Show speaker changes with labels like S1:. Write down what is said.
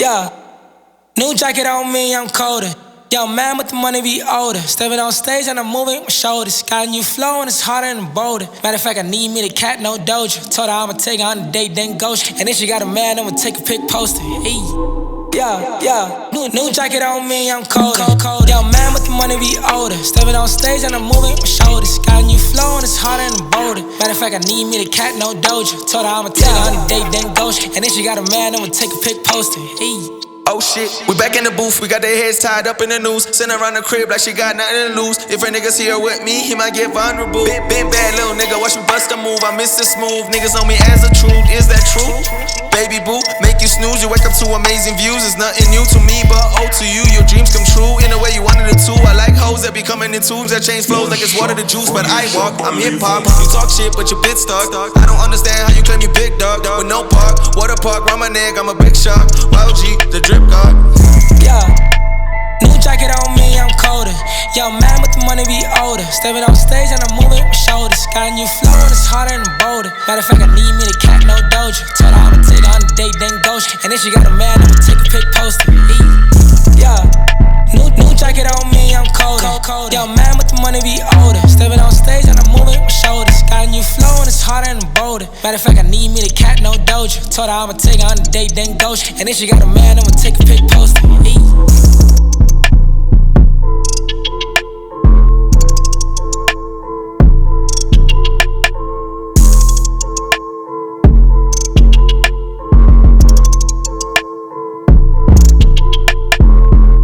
S1: Yeah, new jacket on me, I'm colder. Young man with the money be older. Stepping on stage and I'm moving my shoulders. Got a new flow and it's harder than bolder. Matter of fact, I need me the cat, no doja. Told her I'ma take her on a date, then ghost. And then she got a man, I'ma take a pic poster. Hey. Yeah, new jacket on me, I'm colder. Young man with the money be older. Stepping on stage and I'm moving my shoulders. Got a new flow and it's harder than bolder. Matter of fact, I need me the cat, no doja. Told her I'ma take her on a date, then ghost. And then she got a man, I'ma take a pic poster. Hey.
S2: Oh shit, we back in the booth, we got their heads tied up in the noose. Send around the crib like she got nothing to lose. If a nigga's here with me, he might get vulnerable. Been bad little nigga, watch me bust a move. I miss the smooth, niggas know me as a truth. Is that true? Baby boo, make you snooze, you wake up to amazing views. It's nothing new to me, but oh to you, your dreams come true. In a way you wanted it too. I like hoes that be coming in tubes that change flows like it's water to juice. But I walk, I'm hip hop. You talk shit, but your bit stuck. I don't understand how you claim you big dog with no park. Water park, round my neck, I'm a big shot. YOG, the drip god.
S1: Yeah, new jacket on me, I'm colder. Young man with the money be older. Stepping on stage and I'm moving my shoulders. Got a new flow and it's harder than bolder. Matter of fact, I need me the cat, no doja. Told her I'ma take her on a date, then ghost. And then she got a man, I'ma take a pic poster. Yeah, new jacket on me, I'm colder. Young man with the money be older. Stepping on stage and I'm moving my shoulders. Got a new flow and it's harder than bolder. Matter of fact, I need me the cat, no doja. Told her I'ma take her on a date, then ghost. And then she got a man, I'ma take a pic poster.